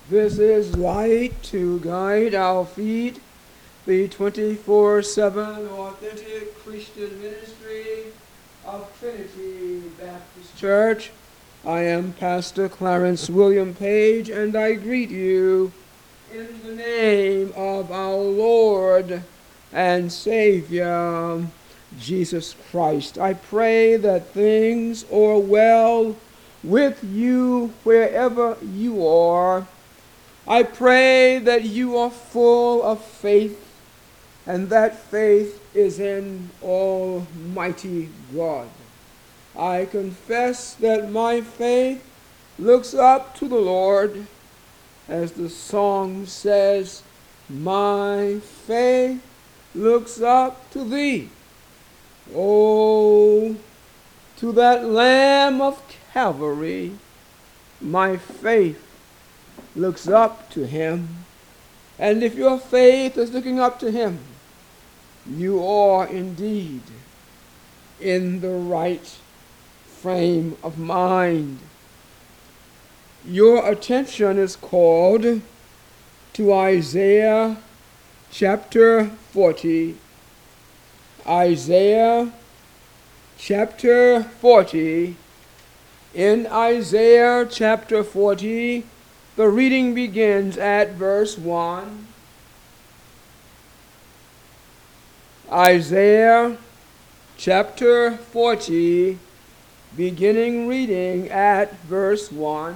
This is light to guide our feet, the 24/7 authentic Christian ministry of Trinity Baptist Church. I am Pastor Clarence William Page, and I greet you in the name of our Lord and Savior, Jesus Christ. I pray that things are well with you wherever you are. I pray that you are full of faith, and that faith is in Almighty God. I confess that my faith looks up to the Lord, as the song says, my faith looks up to thee. Oh, to that Lamb of Calvary, my faith looks up to him. And if your faith is looking up to him, you are indeed in the right frame of mind. Your attention is called to Isaiah chapter 40. Isaiah chapter 40. In Isaiah chapter 40, the reading begins at verse 1. Isaiah chapter 40, beginning reading at verse 1.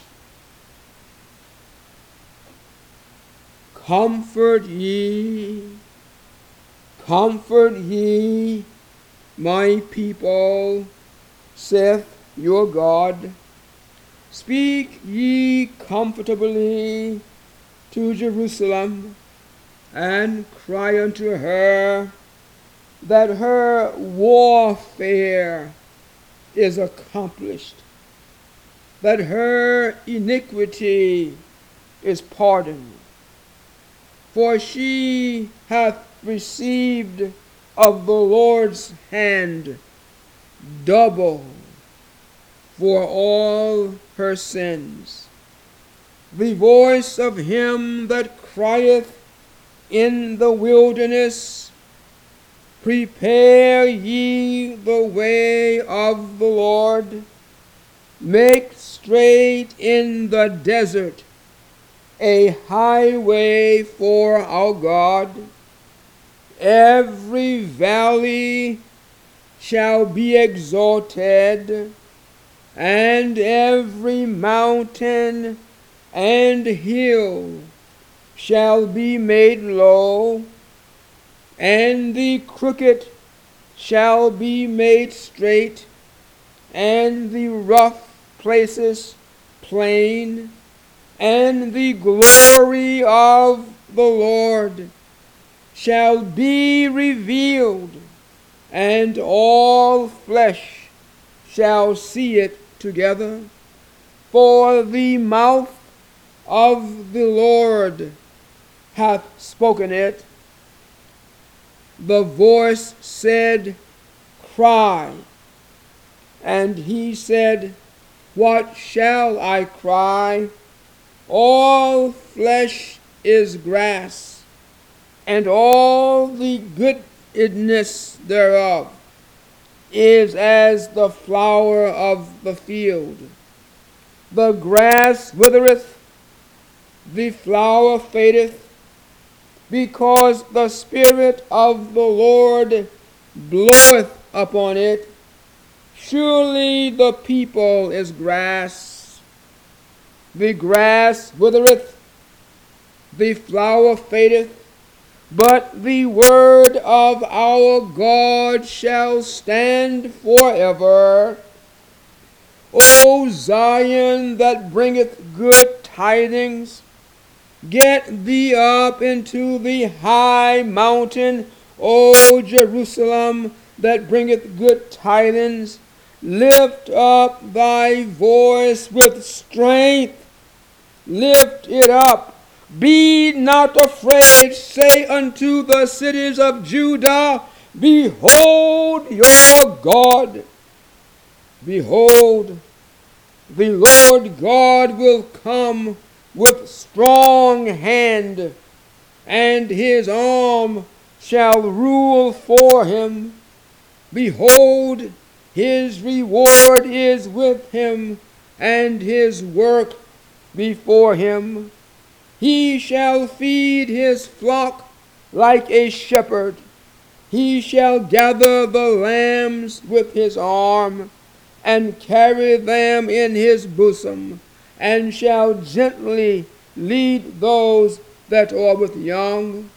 Comfort ye, my people, saith your God. Speak ye comfortably to Jerusalem, and cry unto her that her warfare is accomplished, that her iniquity is pardoned. For she hath received of the Lord's hand double for all her sins. The voice of him that crieth in the wilderness, prepare ye the way of the Lord, make straight in the desert a highway for our God. Every valley shall be exalted, and every mountain and hill shall be made low, and the crooked shall be made straight, and the rough places plain, and the glory of the Lord shall be revealed, and all flesh shall see it together. For the mouth of the Lord hath spoken it. The voice said, cry. And he said, what shall I cry? All flesh is grass, and all the goodness thereof is as the flower of the field. The grass withereth, the flower fadeth, because the Spirit of the Lord bloweth upon it. Surely the people is grass. The grass withereth, the flower fadeth, but the word of our God shall stand forever. O Zion, that bringeth good tidings, get thee up into the high mountain, O Jerusalem, that bringeth good tidings. Lift up thy voice with strength. Lift it up. Be not afraid. Say unto the cities of Judah, behold your God. Behold, the Lord God will come with strong hand, and his arm shall rule for him. Behold, his reward is with him, and his work before him. He shall feed his flock like a shepherd. He shall gather the lambs with his arm, and carry them in his bosom, and shall gently lead those that are with young.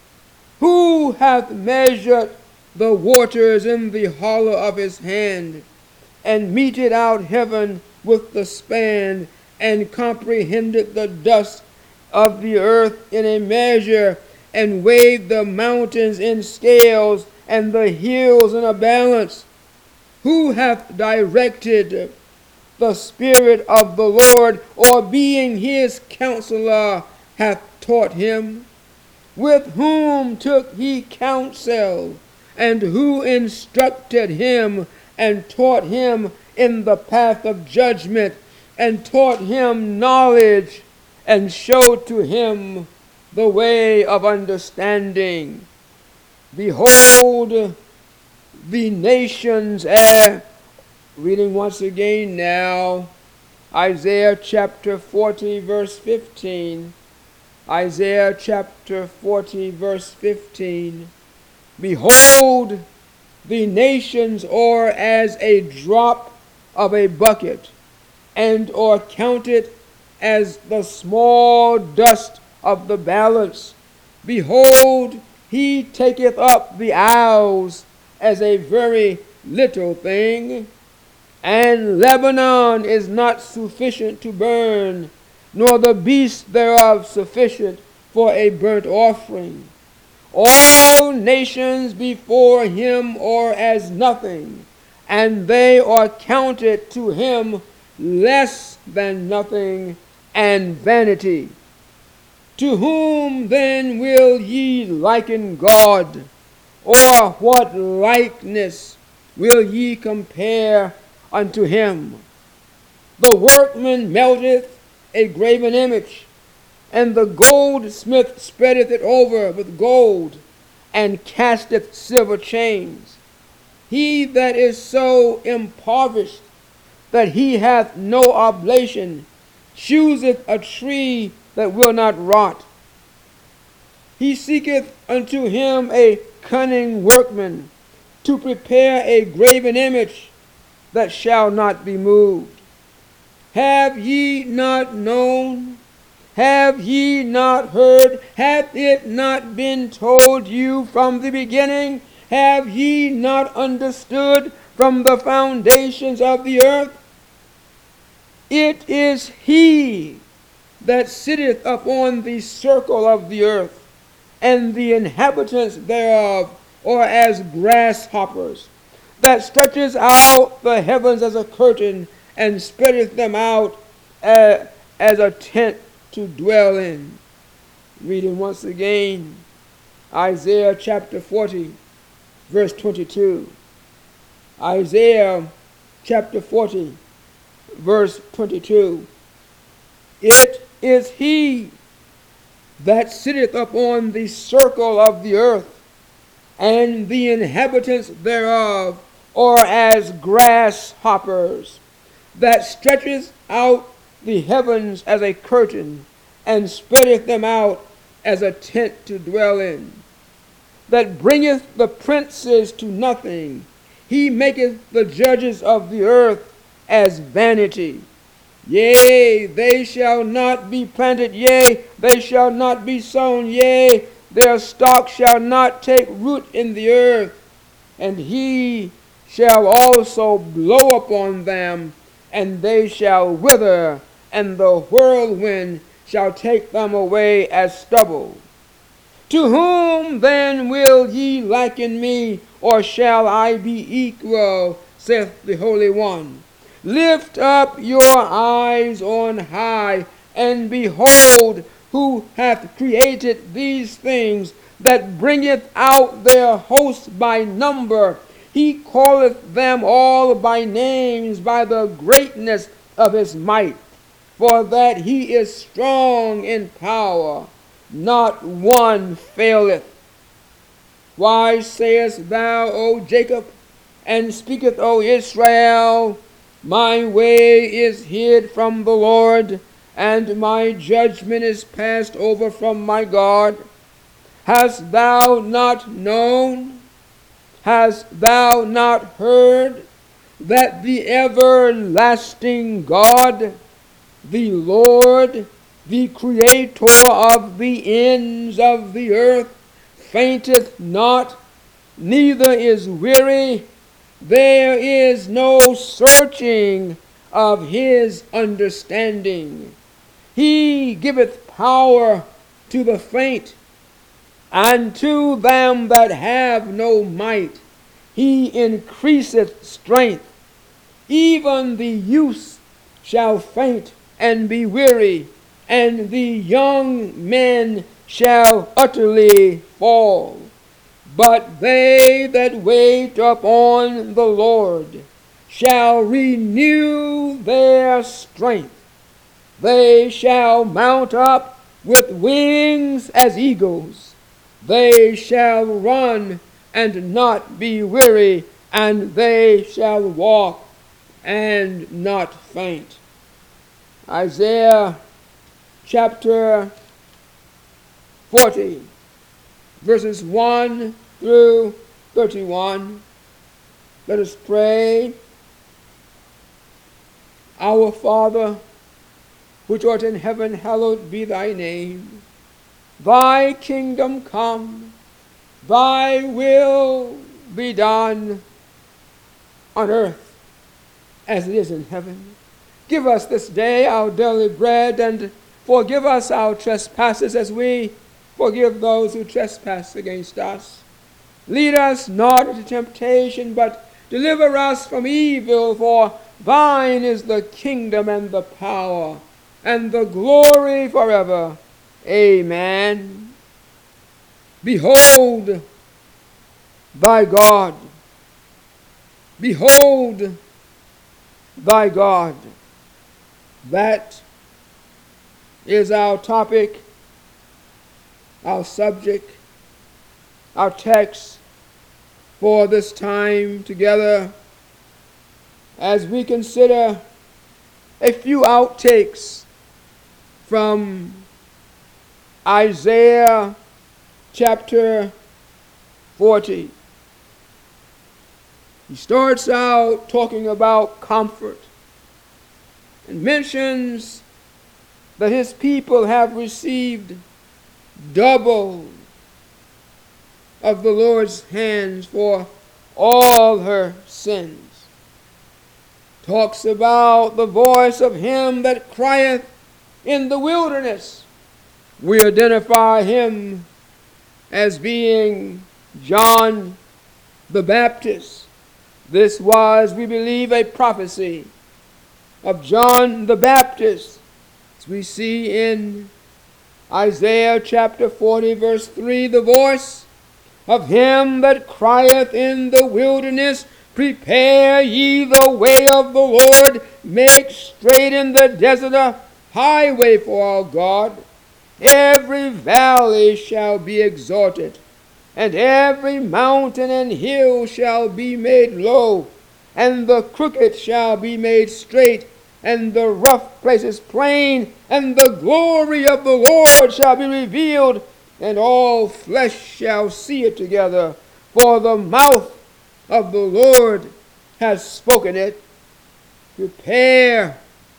Who hath measured the waters in the hollow of his hand, and meted out heaven with the span, and comprehended the dust of the earth in a measure, and weighed the mountains in scales, and the hills in a balance? Who hath directed the Spirit of the Lord, or being his counselor hath taught him? With whom took he counsel, and who instructed him, and taught him in the path of judgment, and taught him knowledge, and showed to him the way of understanding? Behold, the nations are, reading once again now, Isaiah chapter 40, verse 15. Isaiah chapter 40, verse 15. Behold, the nations are as a drop of a bucket, and are counted as the small dust of the balance. Behold, he taketh up the isles as a very little thing, and Lebanon is not sufficient to burn, nor the beasts thereof sufficient for a burnt offering. All nations before him are as nothing, and they are counted to him less than nothing and vanity. To whom then will ye liken God? Or what likeness will ye compare unto him? The workman melteth a graven image, and the goldsmith spreadeth it over with gold, and casteth silver chains. He that is so impoverished that he hath no oblation chooseth a tree that will not rot. He seeketh unto him a cunning workman to prepare a graven image that shall not be moved. Have ye not known? Have ye not heard? Hath it not been told you from the beginning? Have ye not understood from the foundations of the earth? It is he that sitteth upon the circle of the earth, and the inhabitants thereof are as grasshoppers, that stretches out the heavens as a curtain, and spreadeth them out as a tent to dwell in. Reading once again, Isaiah chapter 40, verse 22. Isaiah chapter 40, verse 22. It is he that sitteth upon the circle of the earth, and the inhabitants thereof are as grasshoppers, that stretcheth out the heavens as a curtain, and spreadeth them out as a tent to dwell in, that bringeth the princes to nothing. He maketh the judges of the earth as vanity. Yea, they shall not be planted, yea, they shall not be sown, yea, their stalk shall not take root in the earth, and he shall also blow upon them, and they shall wither, and the whirlwind shall take them away as stubble. To whom then will ye liken me, or shall I be equal, saith the Holy One? Lift up your eyes on high, and behold, who hath created these things, that bringeth out their hosts by number. He calleth them all by names, by the greatness of his might. for that he is strong in power, not one faileth. Why sayest thou, O Jacob, and speaketh, O Israel, my way is hid from the Lord, and my judgment is passed over from my God? Hast thou not known? Hast thou not heard that the everlasting God, the Lord, the Creator of the ends of the earth, fainteth not, neither is weary? There is no searching of his understanding. He giveth power to the faint, and to them that have no might he increaseth strength. Even the youth shall faint and be weary, and the young men shall utterly fall. But they that wait upon the Lord shall renew their strength. They shall mount up with wings as eagles. They shall run and not be weary, and they shall walk and not faint. Isaiah chapter 40, verses 1 through 31. Let us pray. Our Father, which art in heaven, hallowed be thy name. Thy kingdom come, thy will be done on earth as it is in heaven. Give us this day our daily bread, and forgive us our trespasses as we forgive those who trespass against us. Lead us not into temptation, but deliver us from evil, for thine is the kingdom and the power and the glory forever. Amen. Behold thy God. Behold thy God. That is our topic, our subject, our text for this time together as we consider a few outtakes from Isaiah chapter 40. He starts out talking about comfort and mentions that his people have received double of the Lord's hands for all her sins. Talks about the voice of him that crieth in the wilderness. We identify him as being John the Baptist. This was, we believe, a prophecy of John the Baptist, as we see in Isaiah chapter 40, verse 3, the voice of him that crieth in the wilderness, prepare ye the way of the Lord, make straight in the desert a highway for our God. Every valley shall be exalted, and every mountain and hill shall be made low, and the crooked shall be made straight, and the rough places plain, and the glory of the Lord shall be revealed, and all flesh shall see it together. For the mouth of the Lord has spoken it. Prepare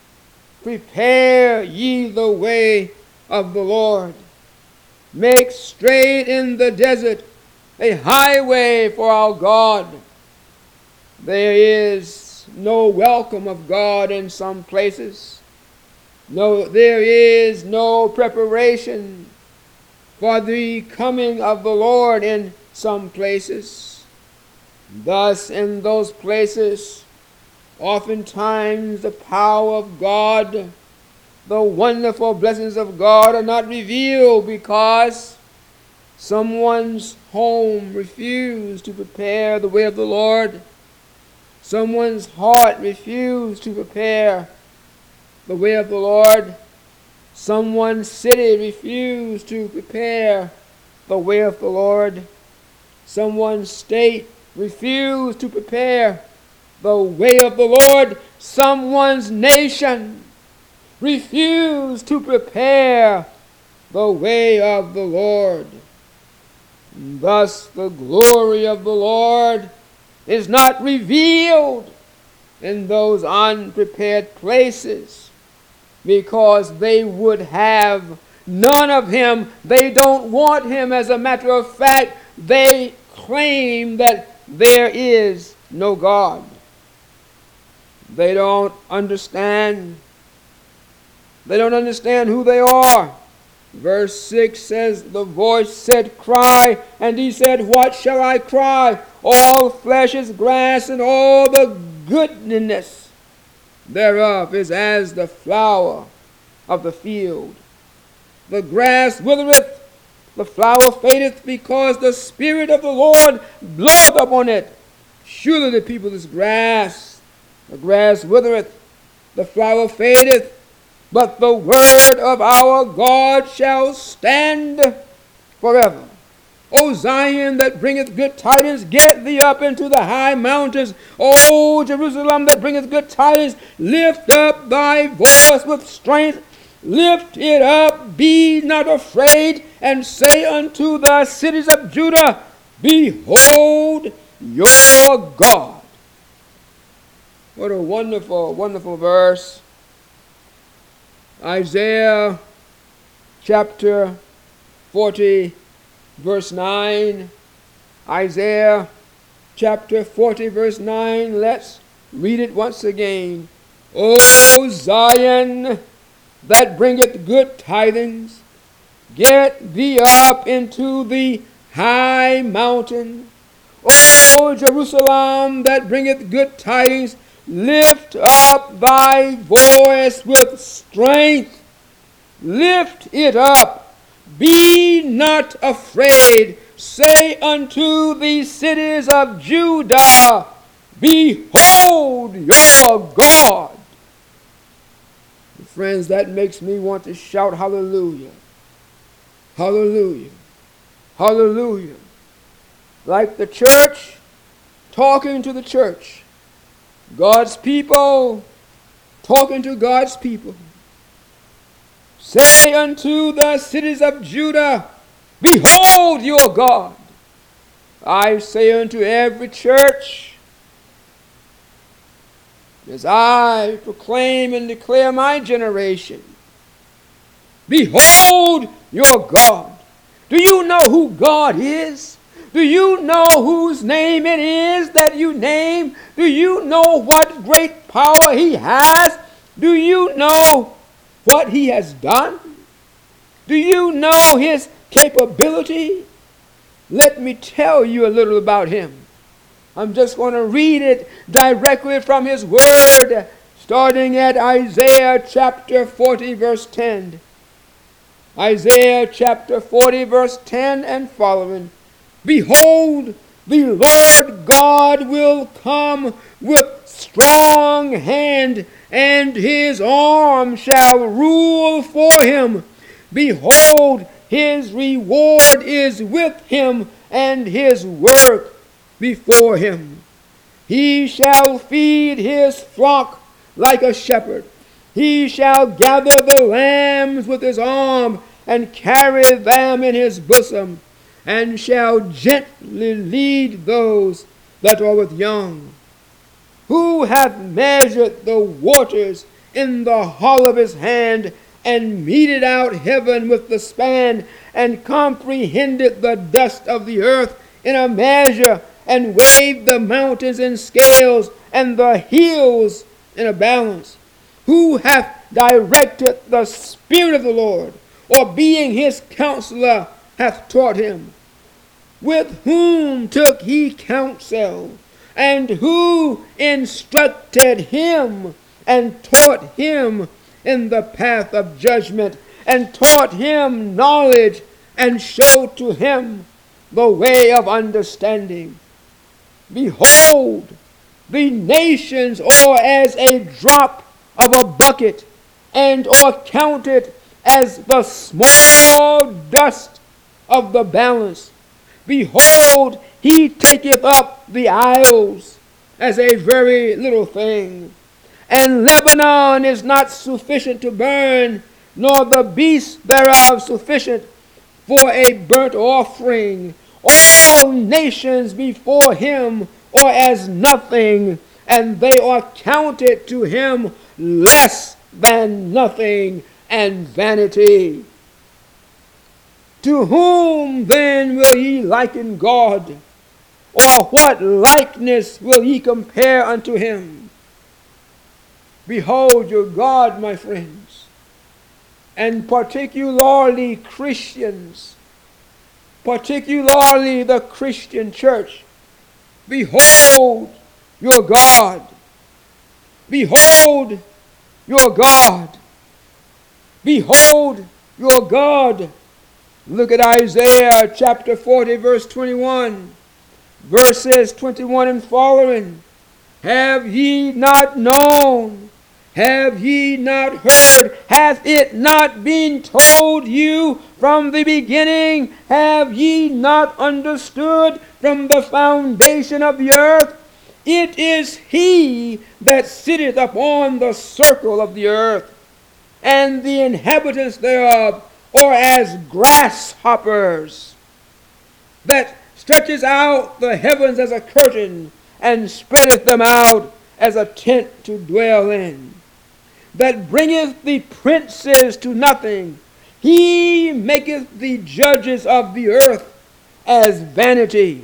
ye the way of the Lord. Make straight in the desert a highway for our God. There is no welcome of God in some places. No, there is no preparation for the coming of the Lord in some places. Thus, in those places, oftentimes the power of God, the wonderful blessings of God are not revealed because someone's home refused to prepare the way of the Lord. Someone's heart refused to prepare the way of the Lord. Someone's city refused to prepare the way of the Lord. Someone's state refused to prepare the way of the Lord. Someone's nation refused to prepare the way of the Lord. Thus the glory of the Lord is not revealed in those unprepared places, because they would have none of him. They don't want him. As a matter of fact, they claim that there is no God. They don't understand. They don't understand who they are. Verse 6 says, the voice said, cry. And he said, what shall I cry? All flesh is grass, and all the goodness thereof is as the flower of the field. The grass withereth, the flower fadeth, because the Spirit of the Lord bloweth upon it. Surely the people is grass. The grass withereth, the flower fadeth, but the word of our God shall stand forever. O Zion, that bringeth good tidings, get thee up into the high mountains. O Jerusalem, that bringeth good tidings, lift up thy voice with strength. Lift it up, be not afraid, and say unto the cities of Judah, behold your God. What a wonderful, wonderful verse. Isaiah chapter 40, verse 9. Isaiah chapter 40, verse 9. Let's read it once again. O Zion, that bringeth good tidings, get thee up into the high mountain. O Jerusalem, that bringeth good tidings, lift up thy voice with strength. Lift it up. Be not afraid. Say unto the cities of Judah, behold your God. Friends, that makes me want to shout hallelujah. Hallelujah. Hallelujah. Like the church talking to the church. God's people talking to God's people. Say unto the cities of Judah, behold your God. I say unto every church, as I proclaim and declare my generation, behold your God. Do you know who God is? Do you know whose name it is that you name? Do you know what great power he has? Do you know what he has done? Do you know his capability? Let me tell you a little about him. I'm just going to read it directly from his word, starting at Isaiah chapter 40, verse 10. Isaiah chapter 40, verse 10 and following. Behold, the Lord God will come with strong hand, and his arm shall rule for him. Behold, his reward is with him, and his work before him. He shall feed his flock like a shepherd. He shall gather the lambs with his arm, and carry them in his bosom, and shall gently lead those that are with young. Who hath measured the waters in the hollow of his hand, and meted out heaven with the span, and comprehended the dust of the earth in a measure, and weighed the mountains in scales, and the hills in a balance? Who hath directed the Spirit of the Lord, or being his counselor hath taught him? With whom took he counsel, and who instructed him, and taught him in the path of judgment, and taught him knowledge, and showed to him the way of understanding? Behold, the nations are as a drop of a bucket, and are counted as the small dust of the balance. Behold, he taketh up the isles as a very little thing. And Lebanon is not sufficient to burn, nor the beasts thereof sufficient for a burnt offering. All nations before him are as nothing, and they are counted to him less than nothing and vanity. To whom then will ye liken God? Or what likeness will ye compare unto him? Behold your God, my friends, and particularly Christians, particularly the Christian church. Behold your God. Behold your God. Behold your God. Look at Isaiah chapter 40, verse 21, verses 21 and following. Have ye not known? Have ye not heard? Hath it not been told you from the beginning? Have ye not understood from the foundation of the earth? It is he that sitteth upon the circle of the earth, and the inhabitants thereof are as grasshoppers, that stretches out the heavens as a curtain, and spreadeth them out as a tent to dwell in, that bringeth the princes to nothing. He maketh the judges of the earth as vanity.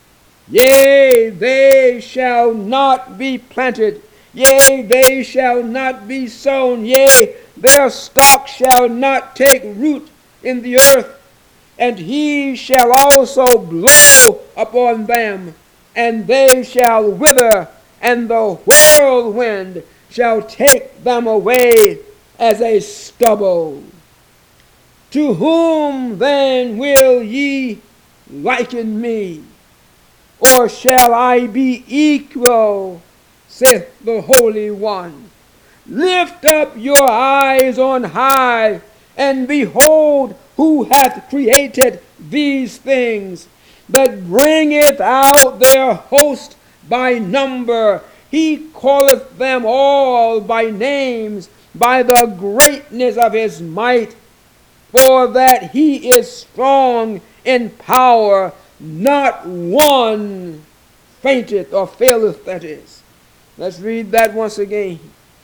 Yea, they shall not be planted. Yea, they shall not be sown. Yea, their stock shall not take root in the earth. And he shall also blow upon them, and they shall wither, and the whirlwind shall take them away as a stubble. To whom then will ye liken me? Or shall I be equal, saith the Holy One? Lift up your eyes on high, and behold who hath created these things, that bringeth out their host by number. He calleth them all by names, by the greatness of his might, for that he is strong in power. Not one fainteth or faileth, that is. Let's read that once again.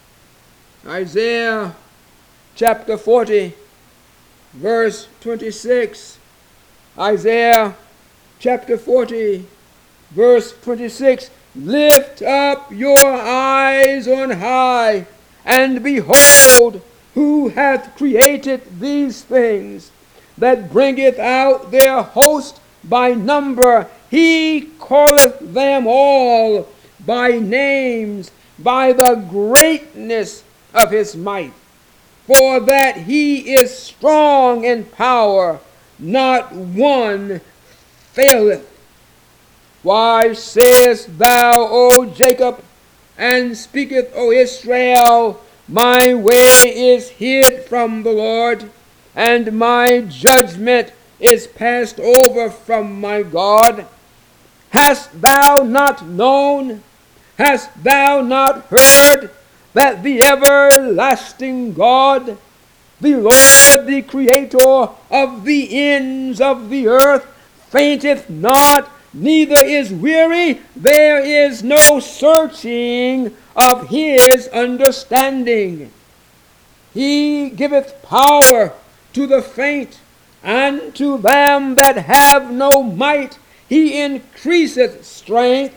Isaiah chapter 40, verse 26. Isaiah chapter 40, verse 26. Lift up your eyes on high, and behold who hath created these things, that bringeth out their host by number. He calleth them all by names, by the greatness of his might, for that he is strong in power. Not one faileth. Why sayest thou, O Jacob, and speaketh, O Israel, my way is hid from the Lord, and my judgment is passed over from my God? Hast thou not known? Hast thou not heard that the everlasting God, the Lord, the Creator of the ends of the earth, fainteth not, neither is weary? There is no searching of his understanding. He giveth power to the faint, and to them that have no might he increaseth strength.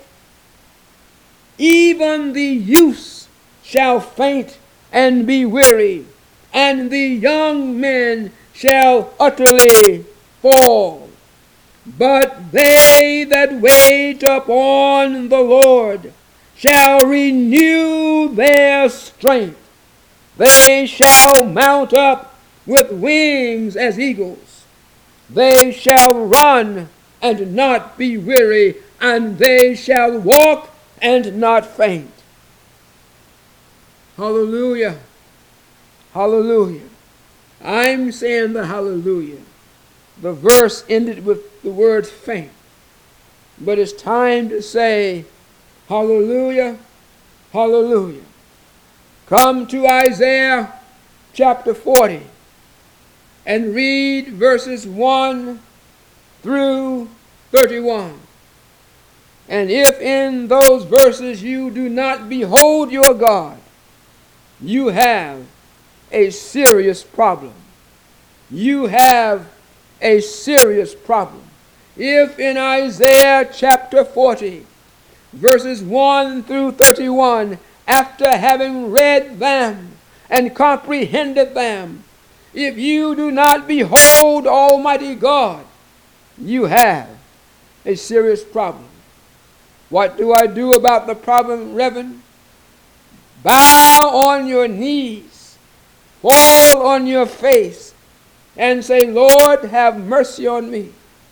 Even the youths shall faint and be weary, and the young men shall utterly fall. But they that wait upon the Lord shall renew their strength. They shall mount up with wings as eagles. They shall run and not be weary, and they shall walk and not faint. Hallelujah. Hallelujah. I'm saying the hallelujah. The verse ended with the word faint. But it's time to say hallelujah, hallelujah. Come to Isaiah chapter 40 and read verses 1 through 31. And if in those verses you do not behold your God, you have a serious problem. You have a serious problem. If in Isaiah chapter 40, verses 1 through 31, after having read them and comprehended them, if you do not behold Almighty God, you have a serious problem. What do I do about the problem, Reverend? Bow on your knees, fall on your face, and say, Lord, have mercy on me.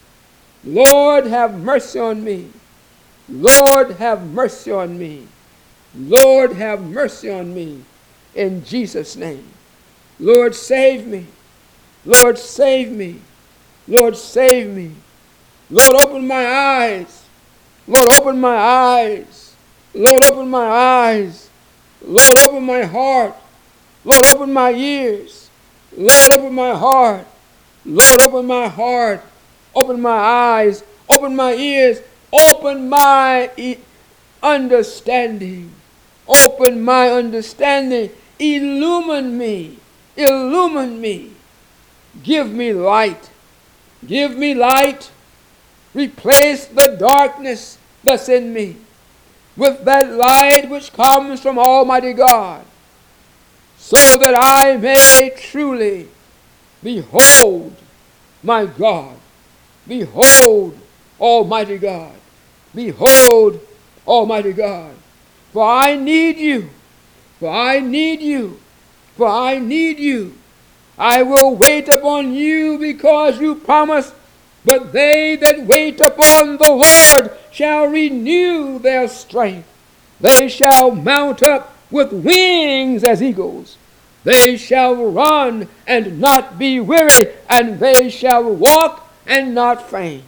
Lord, have mercy on me. Lord, have mercy on me. Lord, have mercy on me. In Jesus' name. Lord, save me. Lord, save me. Lord, save me. Lord, open my eyes. Lord, open my eyes. Lord, open my eyes. Lord, open my heart. Lord, open my ears. Lord, open my heart. Lord, open my heart. Open my eyes. Open my ears. Open my understanding. Open my understanding. Illumine me. Illumine me. Give me light. Give me light. Replace the darkness that's in me with that light which comes from Almighty God, so that I may truly behold my God. Behold Almighty God. Behold Almighty God. For I need you. For I need you. For I need you. I will wait upon you because you promised, but they that wait upon the Lord shall renew their strength. They shall mount up with wings as eagles. They shall run and not be weary, and they shall walk and not faint.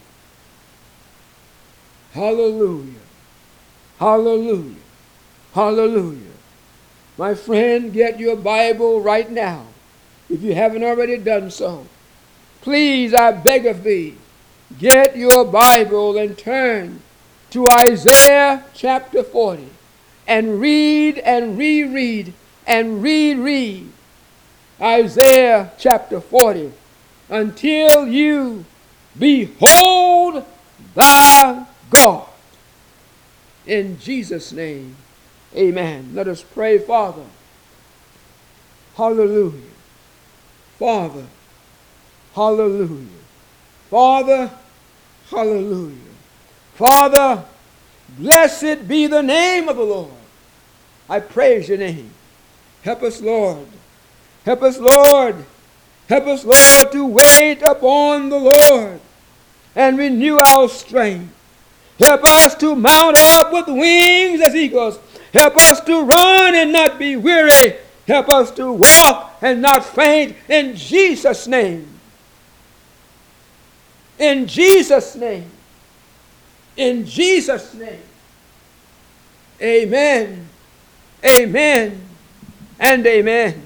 Hallelujah. Hallelujah. Hallelujah. My friend, get your Bible right now, if you haven't already done so. Please, I beg of thee, get your Bible and turn to Isaiah chapter 40 and read and reread and reread Isaiah chapter 40 until you behold thy God. In Jesus' name, amen. Let us pray. Father, hallelujah. Father, hallelujah. Father, hallelujah. Father, blessed be the name of the Lord. I praise your name. Help us, Lord. Help us, Lord. Help us, Lord, to wait upon the Lord and renew our strength. Help us to mount up with wings as eagles. Help us to run and not be weary. Help us to walk and not faint, in Jesus' name. In Jesus' name. In Jesus' name. Amen. Amen. And amen.